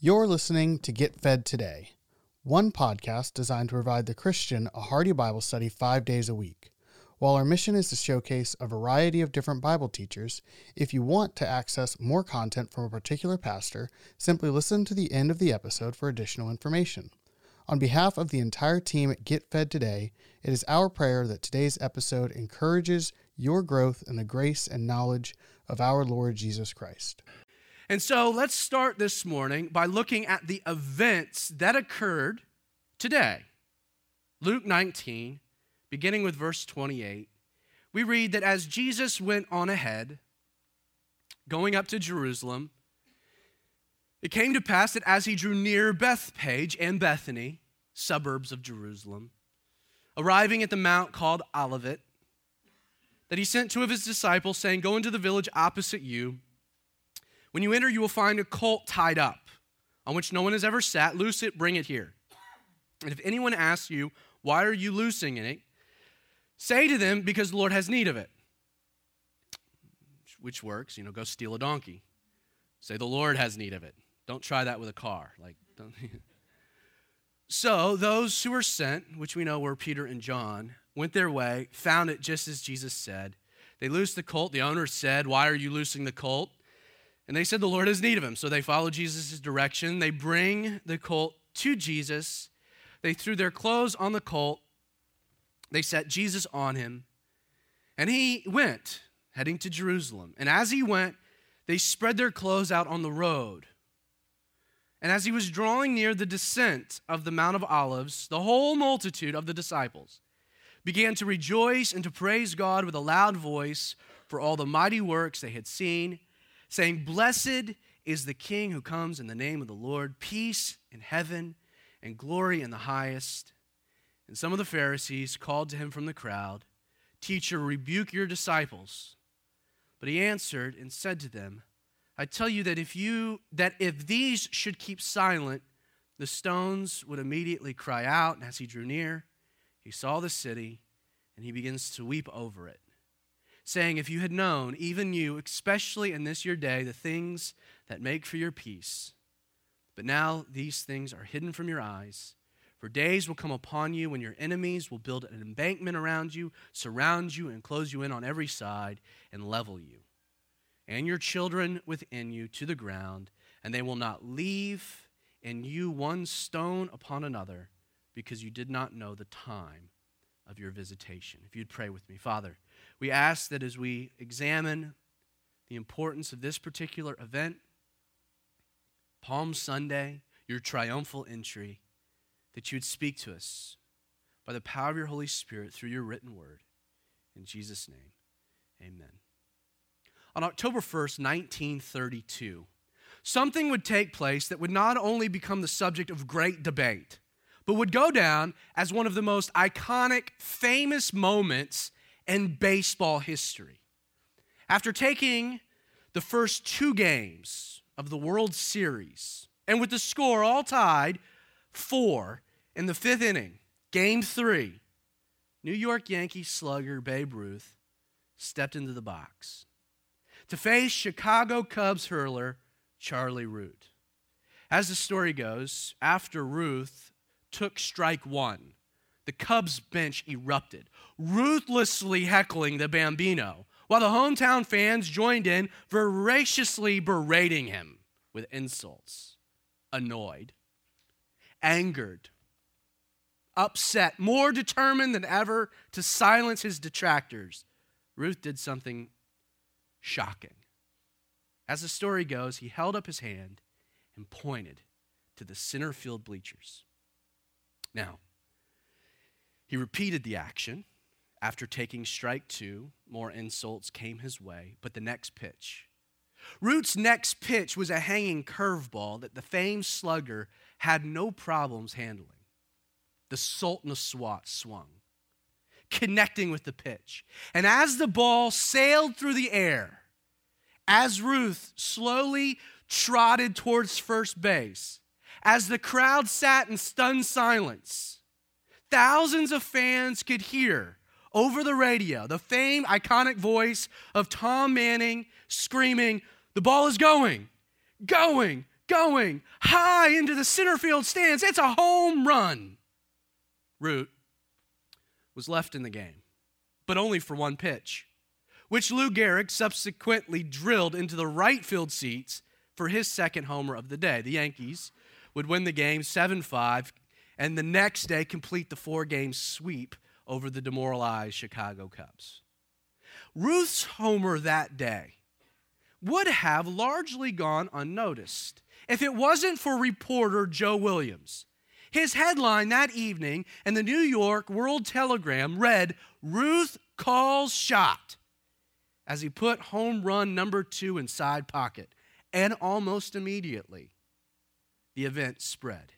You're listening to Get Fed Today, one podcast designed to provide the Christian a hearty Bible study 5 days a week. While our mission is to showcase a variety of different Bible teachers, if you want to access more content from a particular pastor, simply listen to the end of the episode for additional information. On behalf of the entire team at Get Fed Today, it is our prayer that today's episode encourages your growth in the grace and knowledge of our Lord Jesus Christ. And so let's start this morning by looking at the events that occurred today. Luke 19, beginning with verse 28, we read that as Jesus went on ahead, going up to Jerusalem, it came to pass that as he drew near Bethphage and Bethany, suburbs of Jerusalem, arriving at the mount called Olivet, that he sent two of his disciples, saying, "Go into the village opposite you. When you enter, you will find a colt tied up, on which no one has ever sat. Loose it, bring it here. And if anyone asks you, why are you loosing it? Say to them, because the Lord has need of it." Which works, go steal a donkey. Say, the Lord has need of it. Don't try that with a car. So those who were sent, which we know were Peter and John, went their way, found it just as Jesus said. They loosed the colt. The owner said, "Why are you loosing the colt?" And they said, "The Lord has need of him." So they follow Jesus' direction. They bring the colt to Jesus. They threw their clothes on the colt. They set Jesus on him. And he went, heading to Jerusalem. And as he went, they spread their clothes out on the road. And as he was drawing near the descent of the Mount of Olives, the whole multitude of the disciples began to rejoice and to praise God with a loud voice for all the mighty works they had seen, saying, "Blessed is the King who comes in the name of the Lord, peace in heaven and glory in the highest." And some of the Pharisees called to him from the crowd, "Teacher, rebuke your disciples." But he answered and said to them, "I tell you that if these should keep silent, the stones would immediately cry out." And as he drew near, he saw the city, and he begins to weep over it, saying, "If you had known, even you, especially in this your day, the things that make for your peace. But now these things are hidden from your eyes. For days will come upon you when your enemies will build an embankment around you, surround you, and close you in on every side, and level you, and your children within you to the ground, and they will not leave in you one stone upon another, because you did not know the time of your visitation." If you'd pray with me. Father, we ask that as we examine the importance of this particular event, Palm Sunday, your triumphal entry, that you would speak to us by the power of your Holy Spirit through your written word. In Jesus' name, amen. On October 1st, 1932, something would take place that would not only become the subject of great debate, but would go down as one of the most iconic, famous moments in baseball history. After taking the first two games of the World Series, and with the score all tied 4 in the 5th inning, Game 3, New York Yankees slugger Babe Ruth stepped into the box to face Chicago Cubs hurler Charlie Root. As the story goes, after Ruth took strike one, the Cubs bench erupted, ruthlessly heckling the Bambino, while the hometown fans joined in, voraciously berating him with insults. Annoyed, angered, upset, more determined than ever to silence his detractors, Ruth did something shocking. As the story goes, he held up his hand and pointed to the center field bleachers. Now, he repeated the action. After taking strike 2, more insults came his way, but the next pitch. Root's next pitch was a hanging curveball that the famed slugger had no problems handling. The Sultan of Swat swung, connecting with the pitch. And as the ball sailed through the air, as Ruth slowly trotted towards first base, as the crowd sat in stunned silence, thousands of fans could hear over the radio the famed iconic voice of Tom Manning screaming, "The ball is going, going, going high into the center field stands. It's a home run. Root was left in the game, but only for one pitch, which Lou Gehrig subsequently drilled into the right field seats for his second homer of the day. The Yankees would win the game 7-5, and the next day complete the 4-game sweep over the demoralized Chicago Cubs. Ruth's homer that day would have largely gone unnoticed if it wasn't for reporter Joe Williams. His headline that evening in the New York World Telegram read, "Ruth calls shot," as he put home run number 2 in side pocket. And almost immediately, the event spread.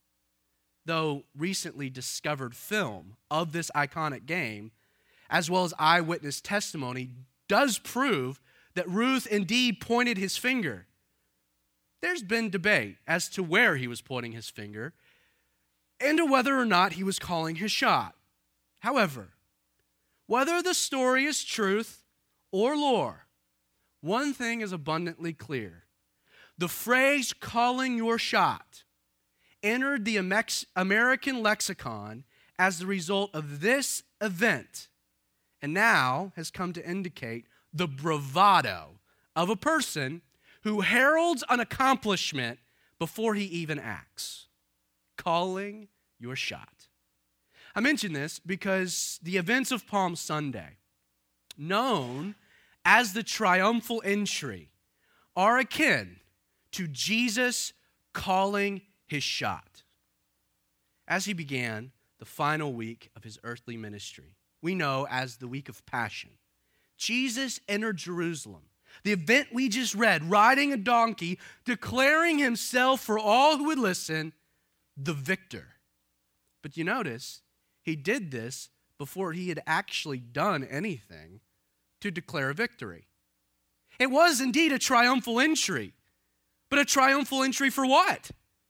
Though recently discovered film of this iconic game, as well as eyewitness testimony, does prove that Ruth indeed pointed his finger, there's been debate as to where he was pointing his finger and to whether or not he was calling his shot. However, whether the story is truth or lore, one thing is abundantly clear. The phrase "calling your shot" entered the American lexicon as the result of this event, and now has come to indicate the bravado of a person who heralds an accomplishment before he even acts. Calling your shot. I mention this because the events of Palm Sunday, known as the triumphal entry, are akin to Jesus calling his shot. As he began the final week of his earthly ministry, we know as the week of Passion, Jesus entered Jerusalem, the event we just read, riding a donkey, declaring himself for all who would listen, the victor. But you notice, he did this before he had actually done anything to declare a victory. It was indeed a triumphal entry, but a triumphal entry for what?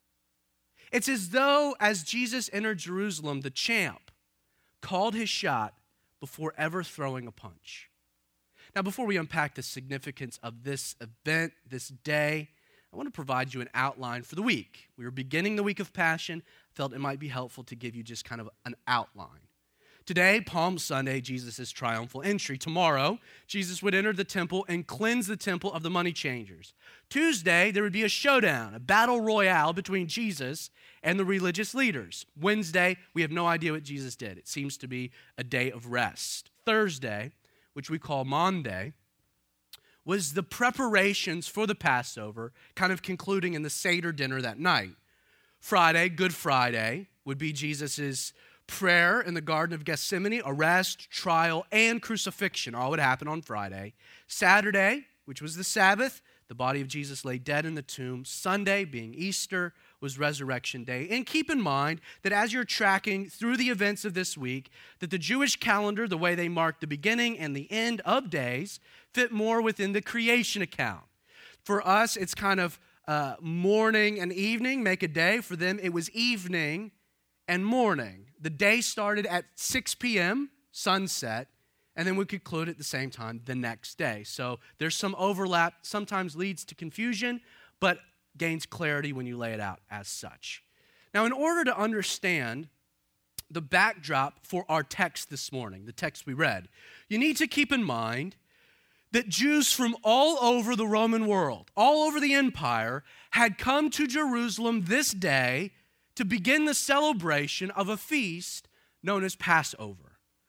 It's as though as Jesus entered Jerusalem, the champ called his shot before ever throwing a punch. Now, before we unpack the significance of this event, this day, I want to provide you an outline for the week. We were beginning the week of Passion. Felt it might be helpful to give you just kind of an outline. Today, Palm Sunday, Jesus' triumphal entry. Tomorrow, Jesus would enter the temple and cleanse the temple of the money changers. Tuesday, there would be a showdown, a battle royale between Jesus and the religious leaders. Wednesday, we have no idea what Jesus did. It seems to be a day of rest. Thursday, which we call Maundy, was the preparations for the Passover, kind of concluding in the Seder dinner that night. Friday, Good Friday, would be Jesus' prayer in the Garden of Gethsemane, arrest, trial, and crucifixion. All would happen on Friday. Saturday, which was the Sabbath, the body of Jesus lay dead in the tomb. Sunday, being Easter, was Resurrection Day. And keep in mind that as you're tracking through the events of this week, that the Jewish calendar, the way they mark the beginning and the end of days, fit more within the creation account. For us, it's kind of morning and evening make a day. For them, it was evening and morning. The day started at 6 p.m., sunset, and then we conclude at the same time the next day. So there's some overlap, sometimes leads to confusion, but gains clarity when you lay it out as such. Now, in order to understand the backdrop for our text this morning, the text we read, you need to keep in mind that Jews from all over the Roman world, all over the empire, had come to Jerusalem this day to begin the celebration of a feast known as Passover.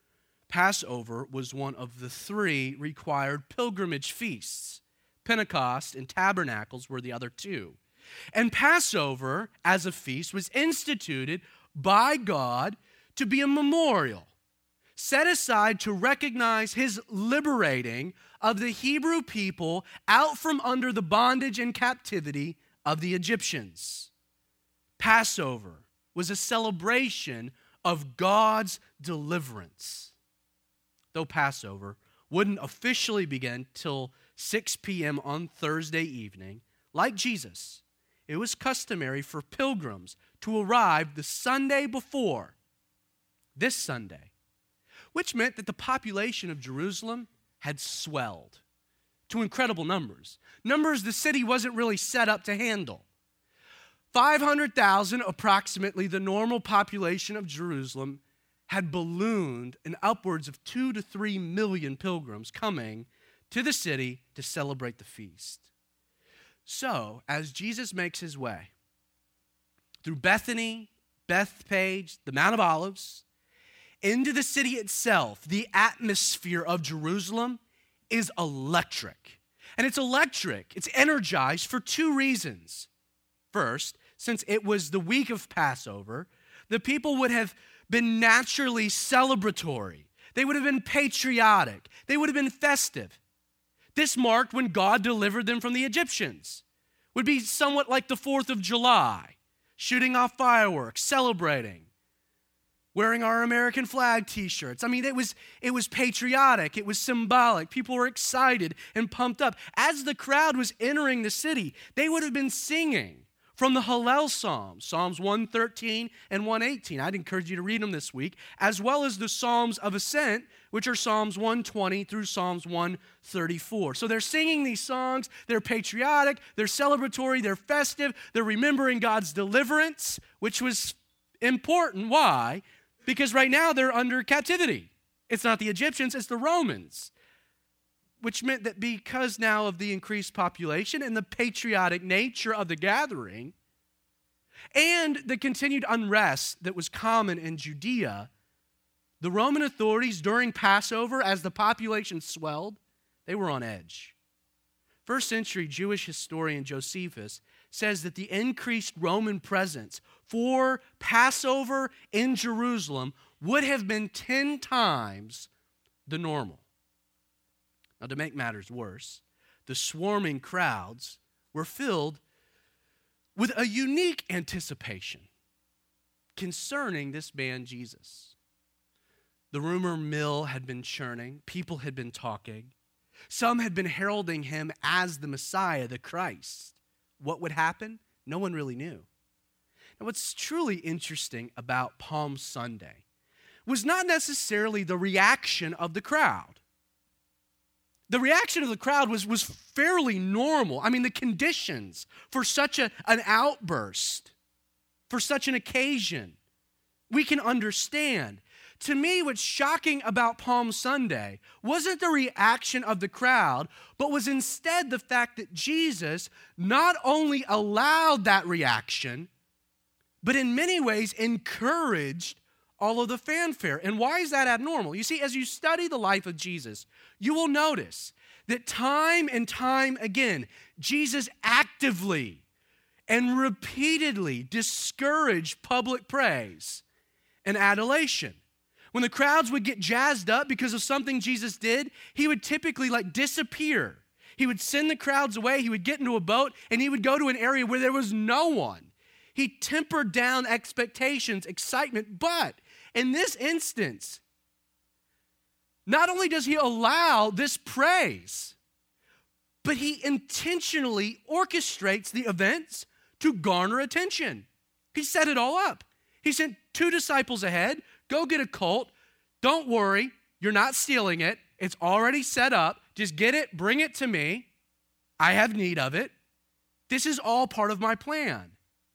Passover was one of the 3 required pilgrimage feasts. Pentecost and Tabernacles were the other 2. And Passover, as a feast, was instituted by God to be a memorial, set aside to recognize his liberating of the Hebrew people out from under the bondage and captivity of the Egyptians. Passover was a celebration of God's deliverance. Though Passover wouldn't officially begin till 6 p.m. on Thursday evening, like Jesus, it was customary for pilgrims to arrive the Sunday before, this Sunday, which meant that the population of Jerusalem had swelled to incredible numbers. Numbers the city wasn't really set up to handle. 500,000, approximately the normal population of Jerusalem, had ballooned in upwards of 2 to 3 million pilgrims coming to the city to celebrate the feast. So, as Jesus makes his way through Bethany, Bethphage, the Mount of Olives, into the city itself, the atmosphere of Jerusalem is electric. And it's electric, it's energized for two reasons. First, since it was the week of Passover, the people would have been naturally celebratory. They would have been patriotic. They would have been festive. This marked when God delivered them from the Egyptians. It would be somewhat like the 4th of July, shooting off fireworks, celebrating, wearing our American flag t-shirts. I mean, it was patriotic. It was symbolic. People were excited and pumped up. As the crowd was entering the city, they would have been singing from the Hallel Psalms, Psalms 113 and 118. I'd encourage you to read them this week, as well as the Psalms of Ascent, which are Psalms 120 through Psalms 134. So they're singing these songs, they're patriotic, they're celebratory, they're festive, they're remembering God's deliverance, which was important. Why? Because right now they're under captivity. It's not the Egyptians, it's the Romans. Which meant that because now of the increased population and the patriotic nature of the gathering and the continued unrest that was common in Judea, the Roman authorities during Passover, as the population swelled, they were on edge. First century Jewish historian Josephus says that the increased Roman presence for Passover in Jerusalem would have been 10 times the normal. Now, to make matters worse, the swarming crowds were filled with a unique anticipation concerning this man Jesus. The rumor mill had been churning. People had been talking. Some had been heralding him as the Messiah, the Christ. What would happen? No one really knew. Now, what's truly interesting about Palm Sunday was not necessarily the reaction of the crowd. The reaction of the crowd was fairly normal. I mean, the conditions for such an outburst, for such an occasion, we can understand. To me, what's shocking about Palm Sunday wasn't the reaction of the crowd, but was instead the fact that Jesus not only allowed that reaction, but in many ways encouraged all of the fanfare. And why is that abnormal? You see, as you study the life of Jesus, you will notice that time and time again, Jesus actively and repeatedly discouraged public praise and adulation. When the crowds would get jazzed up because of something Jesus did, he would typically disappear. He would send the crowds away, he would get into a boat, and he would go to an area where there was no one. He tempered down expectations, excitement, but in this instance, not only does he allow this praise, but he intentionally orchestrates the events to garner attention. He set it all up. He sent 2 disciples ahead. Go get a colt. Don't worry, you're not stealing it. It's already set up. Just get it, bring it to me. I have need of it. This is all part of my plan.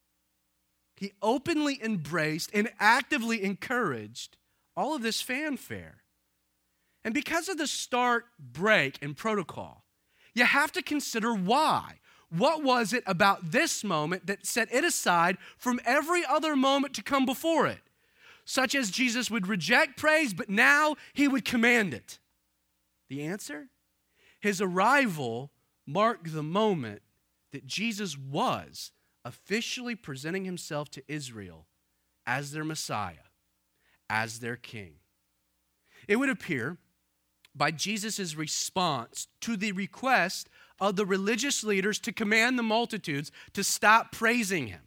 He openly embraced and actively encouraged all of this fanfare. And because of the stark break in protocol, you have to consider why. What was it about this moment that set it aside from every other moment to come before it? Such as Jesus would reject praise, but now he would command it. The answer? His arrival marked the moment that Jesus was officially presenting himself to Israel as their Messiah, as their king. It would appear by Jesus' response to the request of the religious leaders to command the multitudes to stop praising him,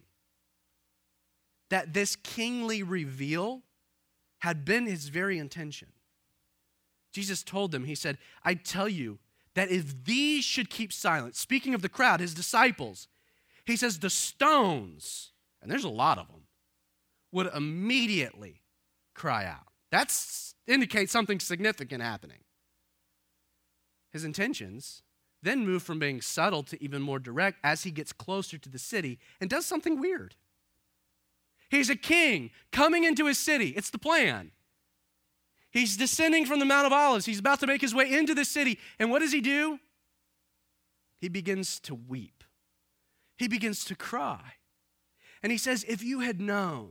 that this kingly reveal had been his very intention. Jesus told them, he said, I tell you that if these should keep silent, speaking of the crowd, his disciples, he says the stones, and there's a lot of them, would immediately cry out. That indicates something significant happening. His intentions, then move from being subtle to even more direct as he gets closer to the city and does something weird. He's a king coming into his city. It's the plan. He's descending from the Mount of Olives. He's about to make his way into the city. And what does he do? He begins to weep. He begins to cry. And he says, if you had known,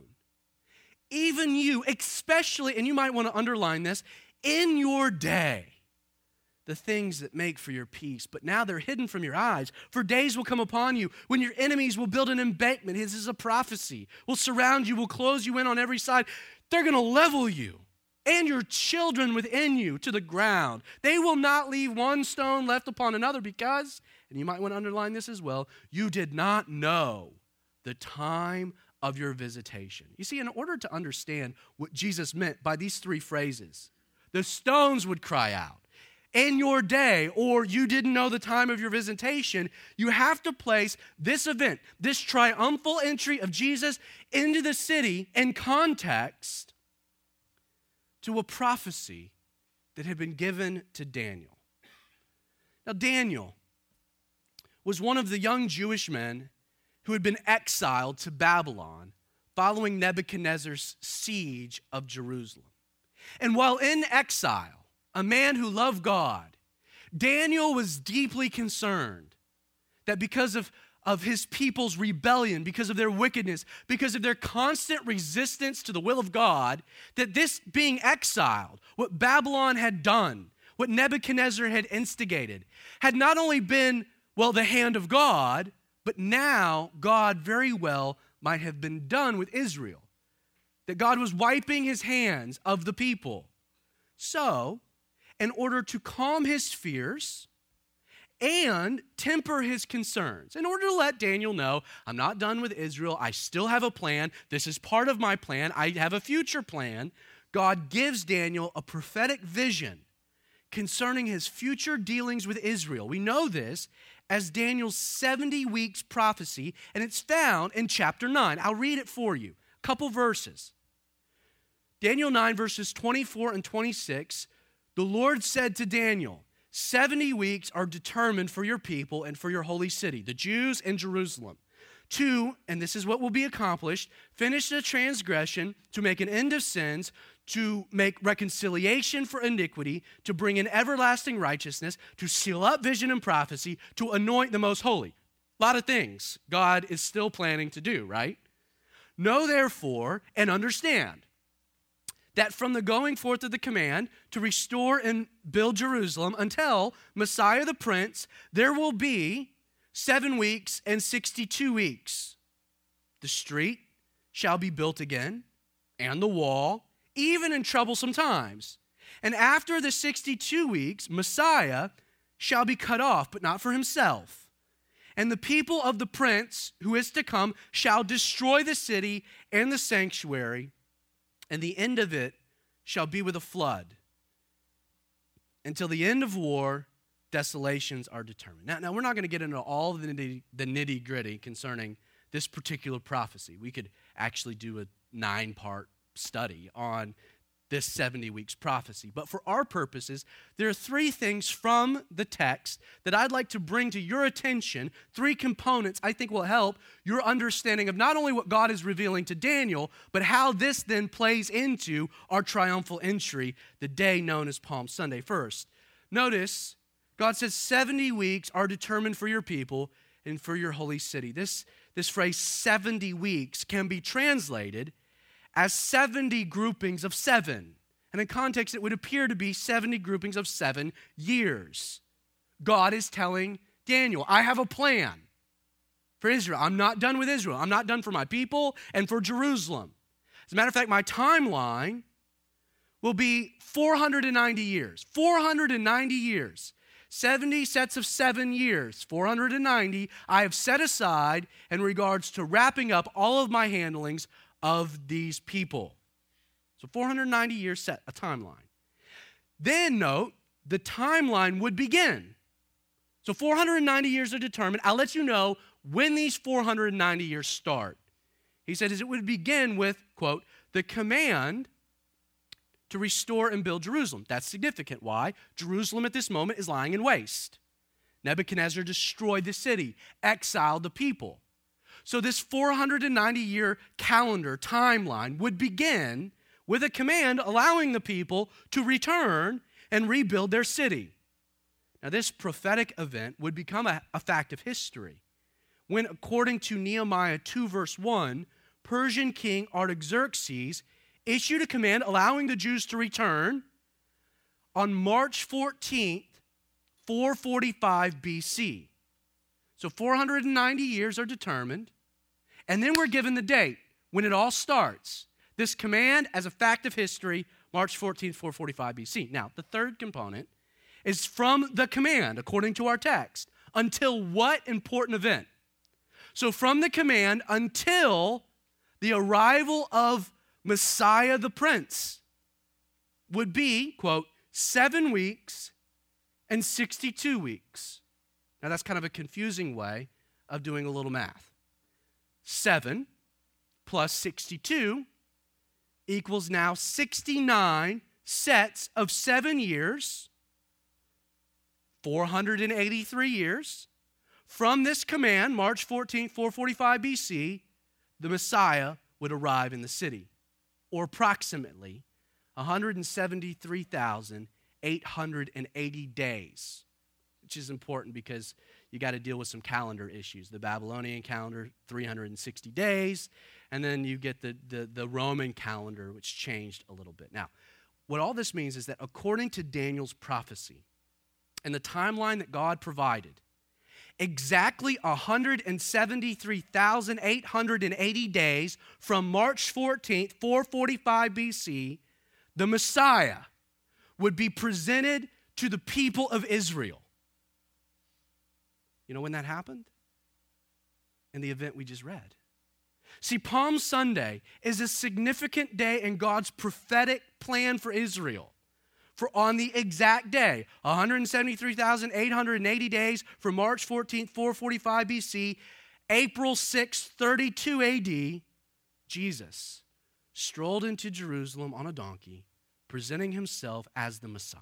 even you, especially, and you might want to underline this, in your day, the things that make for your peace, but now they're hidden from your eyes. For days will come upon you when your enemies will build an embankment. This is a prophecy. Will surround you, will close you in on every side. They're going to level you and your children within you to the ground. They will not leave one stone left upon another because, and you might want to underline this as well, you did not know the time of your visitation. You see, in order to understand what Jesus meant by these three phrases, the stones would cry out. In your day, or you didn't know the time of your visitation, you have to place this event, this triumphal entry of Jesus into the city in context to a prophecy that had been given to Daniel. Now, Daniel was one of the young Jewish men who had been exiled to Babylon following Nebuchadnezzar's siege of Jerusalem. And while in exile, a man who loved God, Daniel was deeply concerned that because of his people's rebellion, because of their wickedness, because of their constant resistance to the will of God, that this being exiled, what Babylon had done, what Nebuchadnezzar had instigated, had not only been, well, the hand of God, but now God very well might have been done with Israel. That God was wiping his hands of the people. So, in order to calm his fears and temper his concerns, in order to let Daniel know, I'm not done with Israel, I still have a plan, this is part of my plan, I have a future plan, God gives Daniel a prophetic vision concerning his future dealings with Israel. We know this as Daniel's 70 weeks prophecy, and it's found in chapter 9. I'll read it for you, a couple verses. Daniel 9, verses 24 and 26, the Lord said to Daniel, 70 weeks are determined for your people and for your holy city, the Jews and Jerusalem, to, and this is what will be accomplished, finish the transgression, to make an end of sins, to make reconciliation for iniquity, to bring in everlasting righteousness, to seal up vision and prophecy, to anoint the most holy. A lot of things God is still planning to do, right? Know therefore and understand that from the going forth of the command to restore and build Jerusalem until Messiah the Prince, there will be 7 weeks and 62 weeks. The street shall be built again, and the wall, even in troublesome times. And after the 62 weeks, Messiah shall be cut off, but not for himself. And the people of the prince who is to come shall destroy the city and the sanctuary, and the end of it shall be with a flood. Until the end of war, desolations are determined. Now we're not going to get into all the nitty-gritty concerning this particular prophecy. We could actually do a 9-part study on this 70 weeks prophecy. But for our purposes, there are 3 things from the text that I'd like to bring to your attention, 3 components I think will help your understanding of not only what God is revealing to Daniel, but how this then plays into our triumphal entry, the day known as Palm Sunday. First, notice God says 70 weeks are determined for your people and for your holy city. This phrase 70 weeks can be translated as 70 groupings of 7. And in context, it would appear to be 70 groupings of 7 years. God is telling Daniel, I have a plan for Israel. I'm not done with Israel. I'm not done for my people and for Jerusalem. As a matter of fact, my timeline will be 490 years. 490 years. 70 sets of 7 years, 490, I have set aside in regards to wrapping up all of my handlings of these people. So 490 years set a timeline. Then note, the timeline would begin. So 490 years are determined. I'll let you know when these 490 years start. He said it would begin with, quote, the command to restore and build Jerusalem. That's significant. Why? Jerusalem at this moment is lying in waste. Nebuchadnezzar destroyed the city, exiled the people. So this 490-year calendar timeline would begin with a command allowing the people to return and rebuild their city. Now, this prophetic event would become a fact of history when, according to Nehemiah 2, verse 1, Persian king Artaxerxes issued a command allowing the Jews to return on March 14th, 445 BC. So 490 years are determined, and then we're given the date when it all starts. This command, as a fact of history, March 14th, 445 BC. Now, the third component is from the command, according to our text, until what important event? So from the command until the arrival of Messiah the Prince would be, quote, 7 weeks and 62 weeks. Now that's kind of a confusing way of doing a little math. 7 plus 62 equals now 69 sets of 7 years, 483 years. From this command, March 14, 445 BC, the Messiah would arrive in the city, or approximately 173,880 days, which is important because you got to deal with some calendar issues. The Babylonian calendar, 360 days, and then you get the Roman calendar, which changed a little bit. Now, what all this means is that according to Daniel's prophecy and the timeline that God provided, exactly 173,880 days from March 14th, 445 BC, the Messiah would be presented to the people of Israel. You know when that happened? In the event we just read. See, Palm Sunday is a significant day in God's prophetic plan for Israel. For on the exact day, 173,880 days from March 14th, 445 BC, April 6th, 32 AD, Jesus strolled into Jerusalem on a donkey, presenting himself as the Messiah.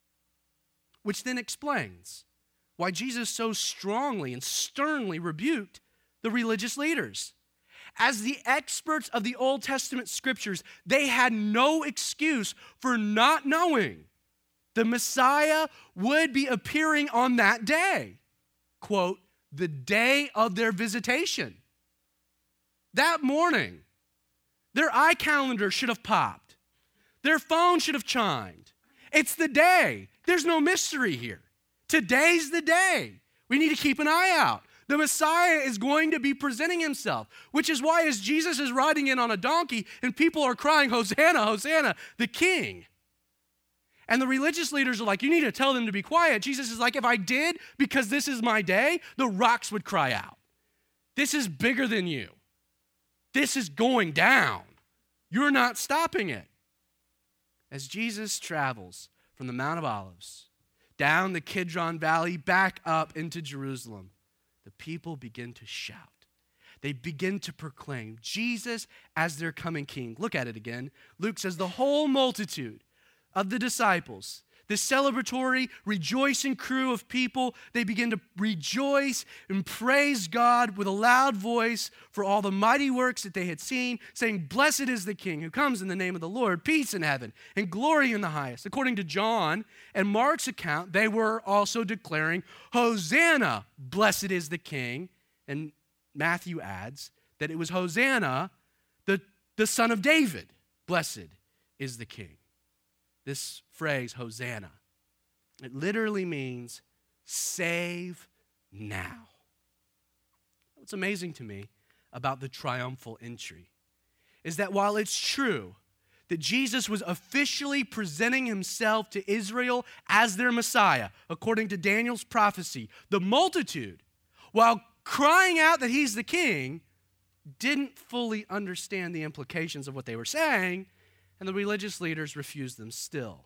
Which then explains why Jesus so strongly and sternly rebuked the religious leaders. As the experts of the Old Testament scriptures, they had no excuse for not knowing the Messiah would be appearing on that day. Quote, the day of their visitation. That morning, their iCalendar should have popped. Their phone should have chimed. It's the day. There's no mystery here. Today's the day. We need to keep an eye out. The Messiah is going to be presenting himself, which is why as Jesus is riding in on a donkey and people are crying, Hosanna, Hosanna, the King. And the religious leaders are like, you need to tell them to be quiet. Jesus is like, if I did, because this is my day, the rocks would cry out. This is bigger than you. This is going down. You're not stopping it. As Jesus travels from the Mount of Olives, down the Kidron Valley, back up into Jerusalem, the people begin to shout. They begin to proclaim Jesus as their coming king. Look at it again. Luke says the whole multitude of the disciples, this celebratory, rejoicing crew of people, they begin to rejoice and praise God with a loud voice for all the mighty works that they had seen, saying, blessed is the King who comes in the name of the Lord, peace in heaven and glory in the highest. According to John and Mark's account, they were also declaring, Hosanna, blessed is the King. And Matthew adds that it was Hosanna, the son of David, blessed is the King. This phrase, Hosanna, it literally means save now. What's amazing to me about the triumphal entry is that while it's true that Jesus was officially presenting himself to Israel as their Messiah, according to Daniel's prophecy, the multitude, while crying out that he's the king, didn't fully understand the implications of what they were saying, and the religious leaders refused them still.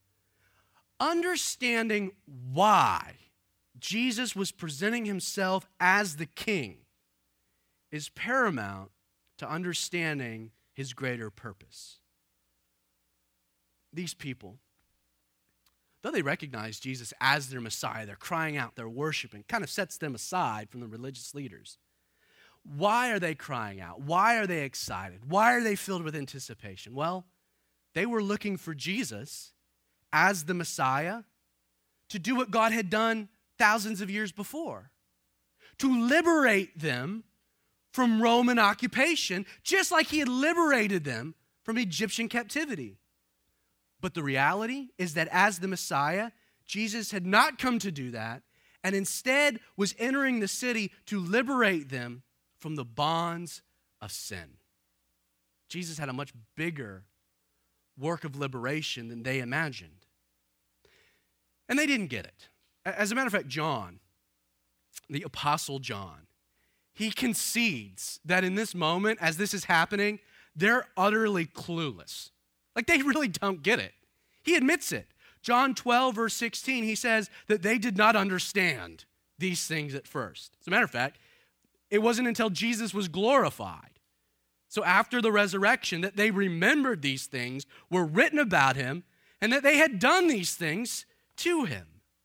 Understanding why Jesus was presenting himself as the king is paramount to understanding his greater purpose. These people, though they recognize Jesus as their Messiah, they're crying out, they're worshiping, kind of sets them aside from the religious leaders. Why are they crying out? Why are they excited? Why are they filled with anticipation? Well, they were looking for Jesus as the Messiah to do what God had done thousands of years before, to liberate them from Roman occupation, just like he had liberated them from Egyptian captivity. But the reality is that as the Messiah, Jesus had not come to do that, and instead was entering the city to liberate them from the bonds of sin. Jesus had a much bigger work of liberation than they imagined. And they didn't get it. As a matter of fact, John, the Apostle John, he concedes that in this moment, as this is happening, they're utterly clueless. Like, they really don't get it. He admits it. John 12, verse 16, he says that they did not understand these things at first. As a matter of fact, it wasn't until Jesus was glorified, so after the resurrection, that they remembered these things, were written about him, and that they had done these things to him.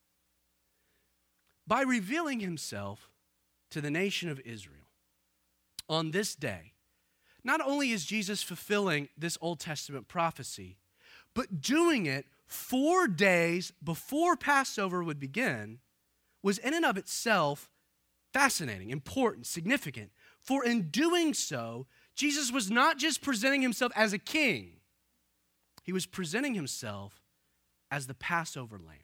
By revealing himself to the nation of Israel on this day, not only is Jesus fulfilling this Old Testament prophecy, but doing it 4 days before Passover would begin was in and of itself fascinating, important, significant. For in doing so, Jesus was not just presenting himself as a king, he was presenting himself as the Passover lamb.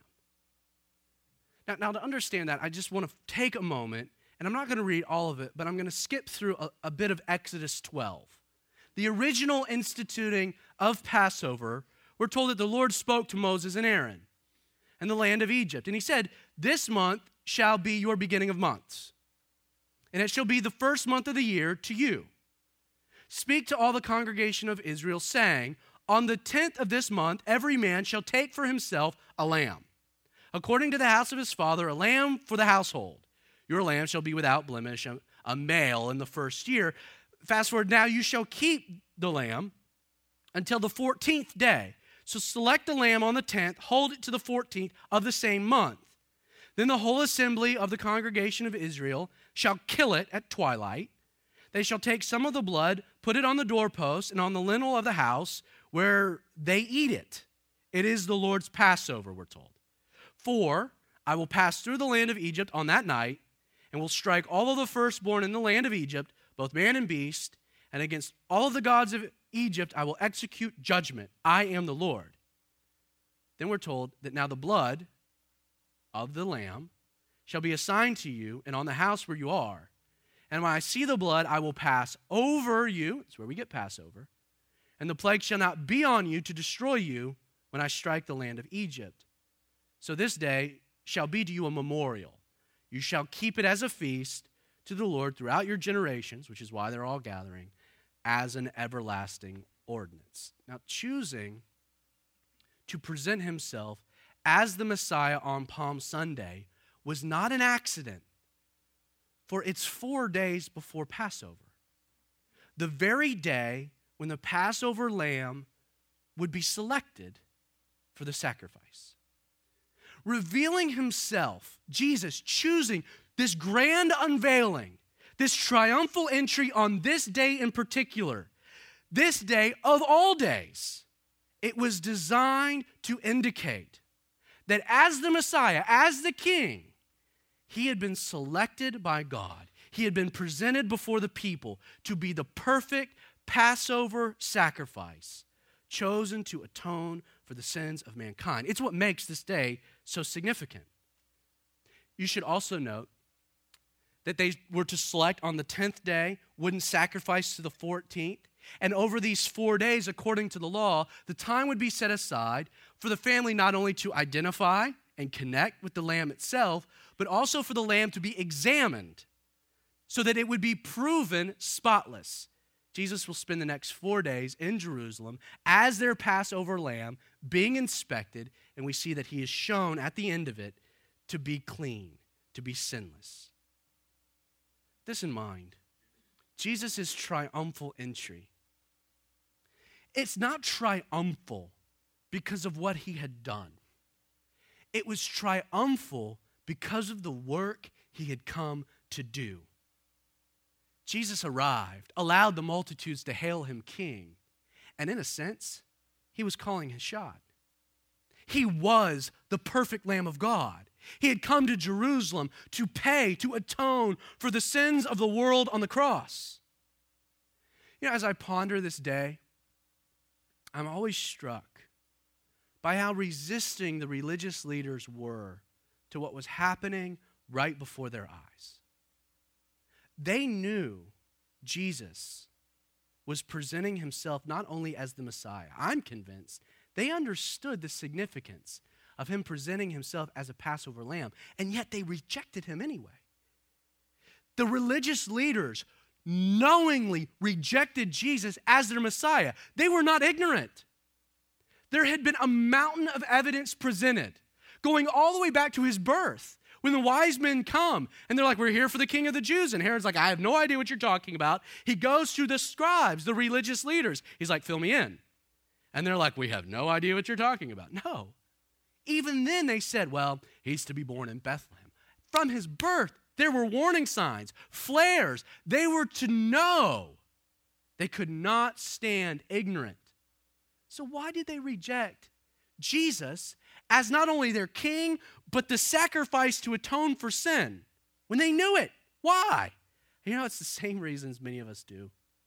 Now to understand that, I just want to take a moment, and I'm not going to read all of it, but I'm going to skip through a bit of Exodus 12. The original instituting of Passover, we're told that the Lord spoke to Moses and Aaron in the land of Egypt. And he said, "This month shall be your beginning of months, and it shall be the first month of the year to you. Speak to all the congregation of Israel, saying, on the 10th of this month, every man shall take for himself a lamb, according to the house of his father, a lamb for the household. Your lamb shall be without blemish, a male in the first year." Fast forward, now you shall keep the lamb until the 14th day. So select the lamb on the 10th, hold it to the 14th of the same month. Then the whole assembly of the congregation of Israel shall kill it at twilight. They shall take some of the blood, put it on the doorpost and on the lintel of the house where they eat it. It is the Lord's Passover, we're told. For I will pass through the land of Egypt on that night and will strike all of the firstborn in the land of Egypt, both man and beast, and against all of the gods of Egypt I will execute judgment. I am the Lord. Then we're told that now the blood of the lamb shall be assigned to you and on the house where you are. And when I see the blood, I will pass over you. That's where we get Passover. And the plague shall not be on you to destroy you when I strike the land of Egypt. So this day shall be to you a memorial. You shall keep it as a feast to the Lord throughout your generations, which is why they're all gathering, as an everlasting ordinance. Now, choosing to present himself as the Messiah on Palm Sunday was not an accident, for it's 4 days before Passover, the very day when the Passover lamb would be selected for the sacrifice. Revealing himself, Jesus choosing this grand unveiling, this triumphal entry on this day in particular, this day of all days, it was designed to indicate that as the Messiah, as the King, he had been selected by God. He had been presented before the people to be the perfect Passover sacrifice, chosen to atone for the sins of mankind. It's what makes this day so significant. You should also note that they were to select on the 10th day, wouldn't sacrifice to the 14th. And over these 4 days, according to the law, the time would be set aside for the family not only to identify and connect with the lamb itself, but also for the lamb to be examined so that it would be proven spotless. Jesus will spend the next 4 days in Jerusalem as their Passover lamb, being inspected, and we see that he is shown at the end of it to be clean, to be sinless. This in mind, Jesus' triumphal entry, it's not triumphal because of what he had done. It was triumphal because of the work he had come to do. Jesus arrived, allowed the multitudes to hail him king, and in a sense, he was calling his shot. He was the perfect Lamb of God. He had come to Jerusalem to pay, to atone for the sins of the world on the cross. As I ponder this day, I'm always struck by how resisting the religious leaders were to what was happening right before their eyes. They knew Jesus was presenting himself not only as the Messiah. I'm convinced they understood the significance of him presenting himself as a Passover lamb, and yet they rejected him anyway. The religious leaders knowingly rejected Jesus as their Messiah. They were not ignorant. There had been a mountain of evidence presented, going all the way back to his birth. When the wise men come and they're like, we're here for the King of the Jews. And Herod's like, I have no idea what you're talking about. He goes to the scribes, the religious leaders. He's like, fill me in. And they're like, we have no idea what you're talking about. No. Even then they said, well, he's to be born in Bethlehem. From his birth, there were warning signs, flares. They were to know. They could not stand ignorant. So why did they reject Jesus as not only their king, but the sacrifice to atone for sin when they knew it? Why? It's the same reasons many of us do.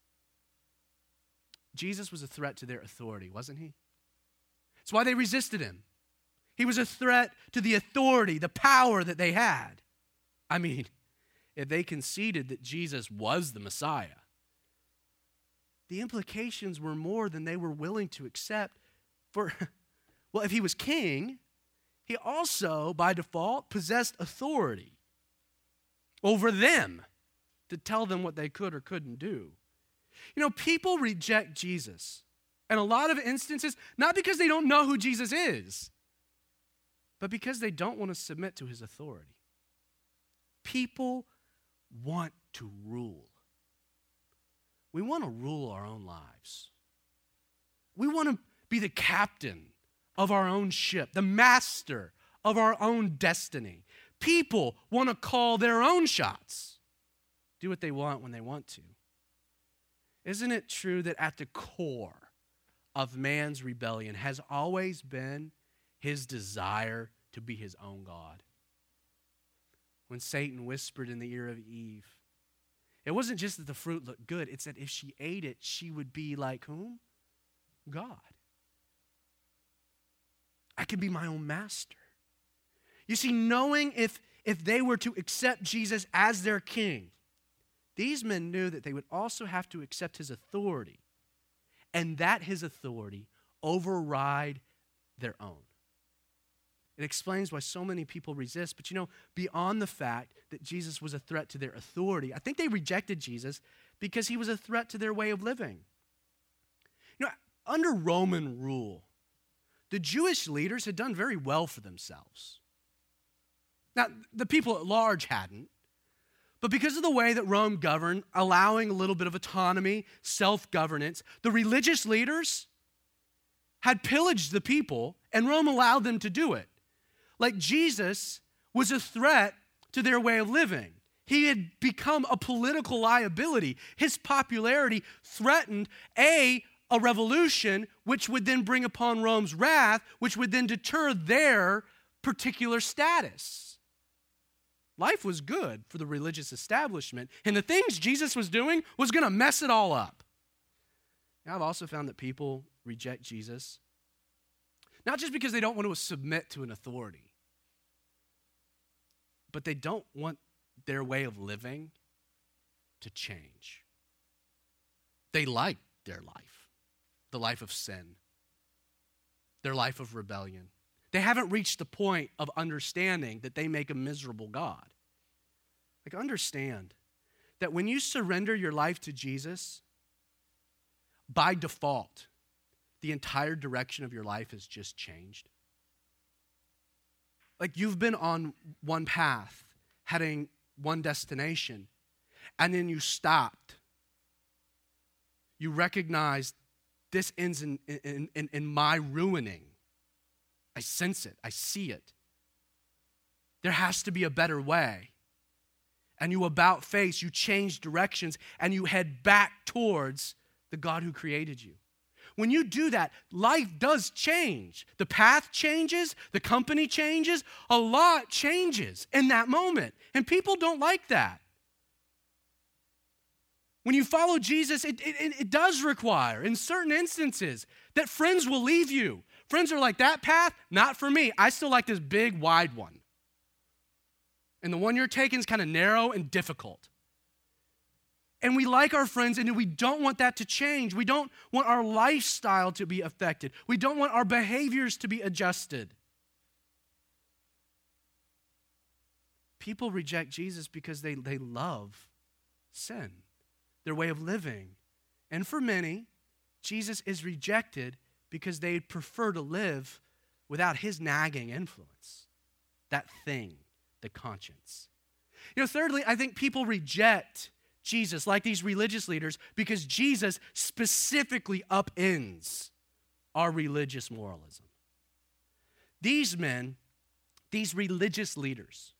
Jesus was a threat to their authority, wasn't he? That's why they resisted him. He was a threat to the authority, the power that they had. If they conceded that Jesus was the Messiah, the implications were more than they were willing to accept. If he was king, he also, by default, possessed authority over them to tell them what they could or couldn't do. People reject Jesus in a lot of instances, not because they don't know who Jesus is, but because they don't want to submit to his authority. People want to rule. We want to rule our own lives. We want to be the captain of our own ship, the master of our own destiny. People want to call their own shots, do what they want when they want to. Isn't it true that at the core of man's rebellion has always been his desire to be his own God? When Satan whispered in the ear of Eve, it wasn't just that the fruit looked good, it's that if she ate it, she would be like whom? God. I could be my own master. You see, knowing if they were to accept Jesus as their king, these men knew that they would also have to accept his authority, and that his authority override their own. It explains why so many people resist. But beyond the fact that Jesus was a threat to their authority, I think they rejected Jesus because he was a threat to their way of living. Under Roman rule, the Jewish leaders had done very well for themselves. Now, the people at large hadn't. But because of the way that Rome governed, allowing a little bit of autonomy, self-governance, the religious leaders had pillaged the people, and Rome allowed them to do it. Like Jesus was a threat to their way of living. He had become a political liability. His popularity threatened a revolution, which would then bring upon Rome's wrath, which would then deter their particular status. Life was good for the religious establishment, and the things Jesus was doing was going to mess it all up. Now, I've also found that people reject Jesus, not just because they don't want to submit to an authority, but they don't want their way of living to change. They like their life, the life of sin, their life of rebellion. They haven't reached the point of understanding that they make a miserable God. Understand that when you surrender your life to Jesus, by default, the entire direction of your life has just changed. You've been on one path, heading one destination, and then you stopped. You recognized this ends in my ruining. I sense it. I see it. There has to be a better way. And you about face, you change directions, and you head back towards the God who created you. When you do that, life does change. The path changes, the company changes, a lot changes in that moment. And people don't like that. When you follow Jesus, it does require, in certain instances, that friends will leave you. Friends are like, that path, not for me. I still like this big, wide one. And the one you're taking is kind of narrow and difficult. And we like our friends, and we don't want that to change. We don't want our lifestyle to be affected. We don't want our behaviors to be adjusted. People reject Jesus because they love sin, their way of living. And for many, Jesus is rejected because they prefer to live without his nagging influence, that thing, the conscience. Thirdly, I think people reject Jesus, like these religious leaders, because Jesus specifically upends our religious moralism. These men, these religious leaders,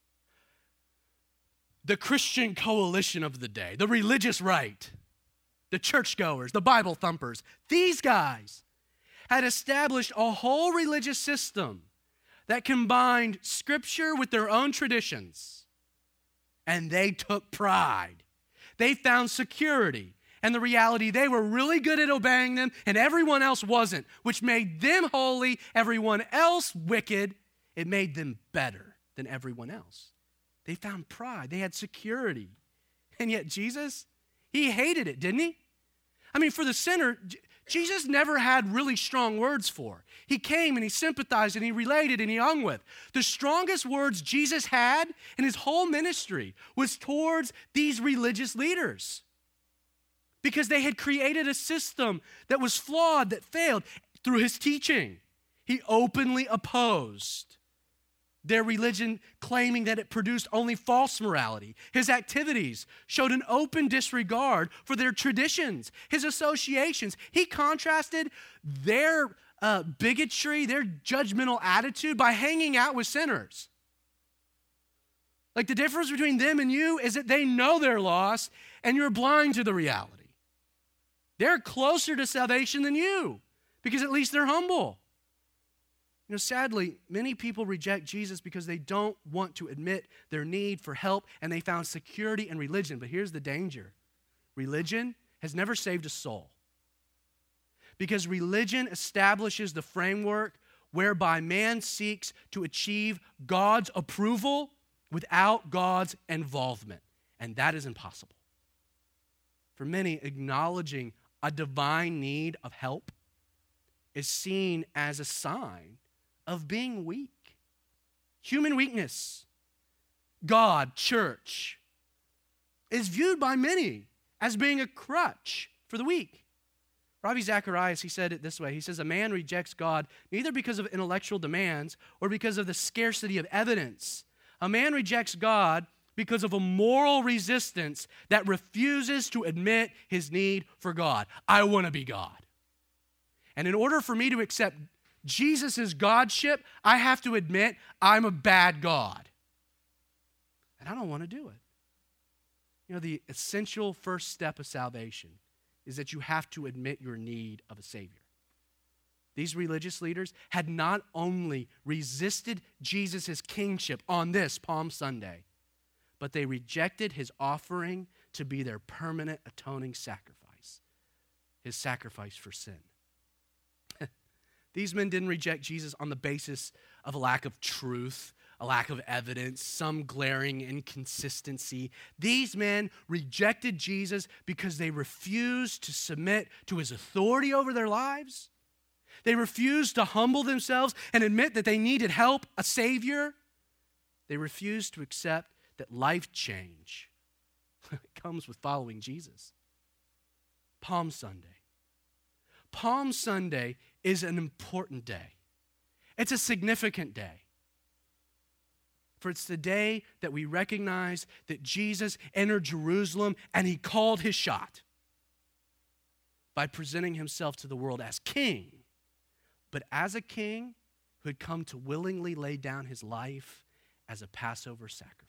the Christian coalition of the day, the religious right, the churchgoers, the Bible thumpers, these guys had established a whole religious system that combined Scripture with their own traditions, and they took pride. They found security and the reality they were really good at obeying them and everyone else wasn't, which made them holy, everyone else wicked. It made them better than everyone else. They found pride. They had security. And yet Jesus, he hated it, didn't he? For the sinner, Jesus never had really strong words for. He came and he sympathized and he related and he hung with. The strongest words Jesus had in his whole ministry was towards these religious leaders, because they had created a system that was flawed, that failed. Through his teaching, he openly opposed their religion, claiming that it produced only false morality. His activities showed an open disregard for their traditions, his associations. He contrasted their bigotry, their judgmental attitude by hanging out with sinners. Like, the difference between them and you is that they know they're lost and you're blind to the reality. They're closer to salvation than you because at least they're humble. Sadly, many people reject Jesus because they don't want to admit their need for help, and they found security in religion. But here's the danger. Religion has never saved a soul, because religion establishes the framework whereby man seeks to achieve God's approval without God's involvement, and that is impossible. For many, acknowledging a divine need of help is seen as a sign of being weak. Human weakness, God, church, is viewed by many as being a crutch for the weak. Ravi Zacharias, he said it this way. He says, a man rejects God neither because of intellectual demands or because of the scarcity of evidence. A man rejects God because of a moral resistance that refuses to admit his need for God. I want to be God. And in order for me to accept Jesus' Godship, I have to admit I'm a bad God. And I don't want to do it. The essential first step of salvation is that you have to admit your need of a Savior. These religious leaders had not only resisted Jesus' kingship on this Palm Sunday, but they rejected his offering to be their permanent atoning sacrifice, his sacrifice for sin. These men didn't reject Jesus on the basis of a lack of truth, a lack of evidence, some glaring inconsistency. These men rejected Jesus because they refused to submit to his authority over their lives. They refused to humble themselves and admit that they needed help, a Savior. They refused to accept that life change comes with following Jesus. Palm Sunday. Palm Sunday is an important day. It's a significant day. For it's the day that we recognize that Jesus entered Jerusalem and he called his shot by presenting himself to the world as king, but as a king who had come to willingly lay down his life as a Passover sacrifice.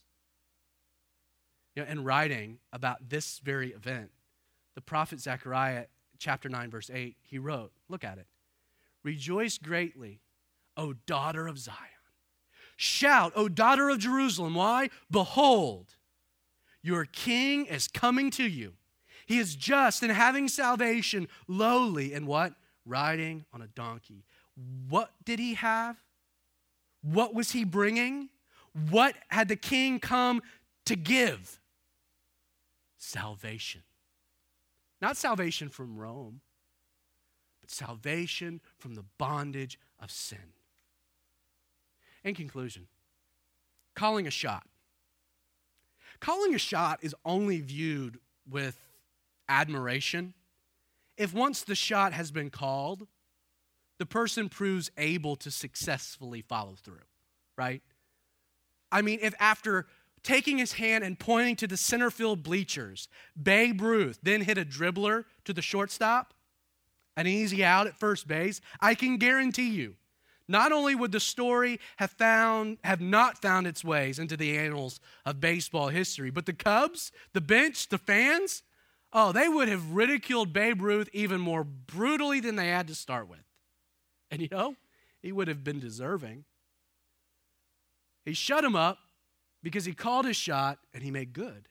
In writing about this very event, the prophet Zechariah, chapter 9, verse 8, he wrote, look at it. Rejoice greatly, O daughter of Zion. Shout, O daughter of Jerusalem. Why? Behold, your king is coming to you. He is just and having salvation, lowly, and what? Riding on a donkey. What did he have? What was he bringing? What had the king come to give? Salvation. Not salvation from Rome, but salvation from the bondage of sin. In conclusion, calling a shot. Calling a shot is only viewed with admiration if once the shot has been called, the person proves able to successfully follow through, right? I mean, if after taking his hand and pointing to the center field bleachers, Babe Ruth then hit a dribbler to the shortstop, an easy out at first base, I can guarantee you, not only would the story have not found its ways into the annals of baseball history, but the Cubs, the bench, the fans, they would have ridiculed Babe Ruth even more brutally than they had to start with. And he would have been deserving. He shut him up because he called his shot and he made good.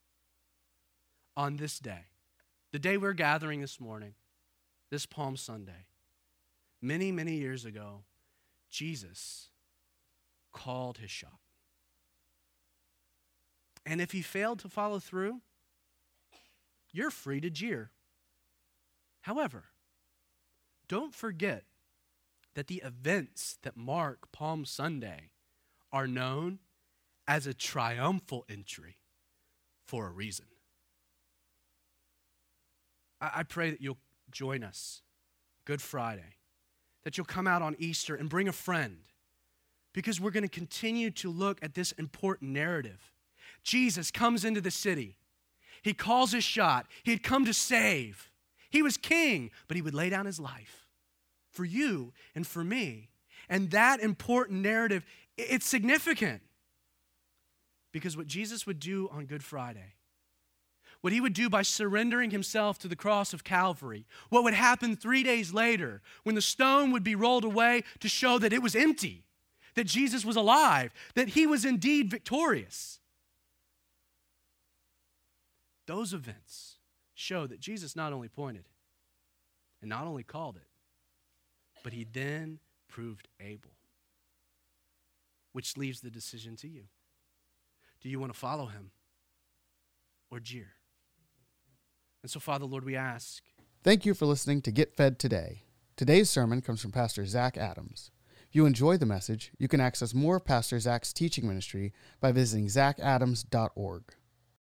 On this day, the day we're gathering this morning, this Palm Sunday, many, many years ago, Jesus called his shot. And if he failed to follow through, you're free to jeer. However, don't forget that the events that mark Palm Sunday are known as a triumphal entry for a reason. I pray that you'll join us Good Friday, that you'll come out on Easter and bring a friend, because we're going to continue to look at this important narrative. Jesus comes into the city. He calls his shot. He had come to save. He was king, but he would lay down his life for you and for me. And that important narrative, it's significant, because what Jesus would do on Good Friday, what he would do by surrendering himself to the cross of Calvary, what would happen 3 days later when the stone would be rolled away to show that it was empty, that Jesus was alive, that he was indeed victorious. Those events show that Jesus not only pointed and not only called it, but he then proved able, which leaves the decision to you. Do you want to follow him or jeer? And so, Father, Lord, we ask. Thank you for listening to Get Fed Today. Today's sermon comes from Pastor Zach Adams. If you enjoy the message, you can access more of Pastor Zach's teaching ministry by visiting zachadams.org.